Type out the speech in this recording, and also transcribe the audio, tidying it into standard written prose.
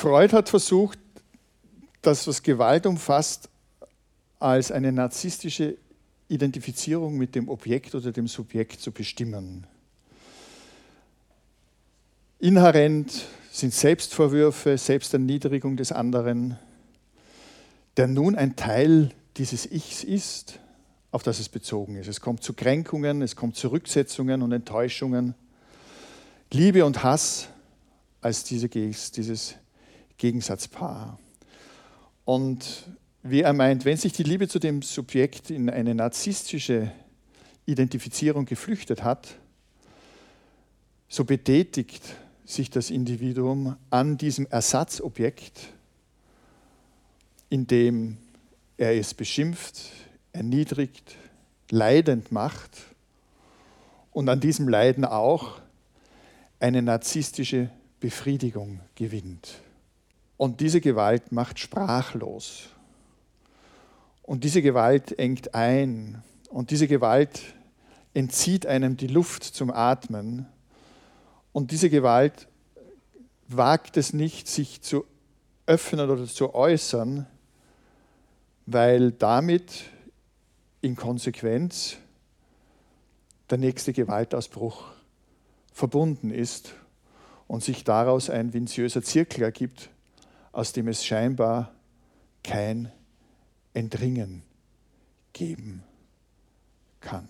Freud hat versucht, das, was Gewalt umfasst, als eine narzisstische Identifizierung mit dem Objekt oder dem Subjekt zu bestimmen. Inhärent sind Selbstvorwürfe, Selbsterniedrigung des anderen, der nun ein Teil dieses Ichs ist, auf das es bezogen ist. Es kommt zu Kränkungen, es kommt zu Rücksetzungen und Enttäuschungen. Liebe und Hass als dieses Gegensatzpaar. Und wie er meint, wenn sich die Liebe zu dem Subjekt in eine narzisstische Identifizierung geflüchtet hat, so betätigt sich das Individuum an diesem Ersatzobjekt, indem er es beschimpft, erniedrigt, leidend macht und an diesem Leiden auch eine narzisstische Befriedigung gewinnt. Und diese Gewalt macht sprachlos. Und diese Gewalt engt ein. Und diese Gewalt entzieht einem die Luft zum Atmen. Und diese Gewalt wagt es nicht, sich zu öffnen oder zu äußern, weil damit in Konsequenz der nächste Gewaltausbruch verbunden ist und sich daraus ein vinziöser Zirkel ergibt, aus dem es scheinbar kein Entringen geben kann.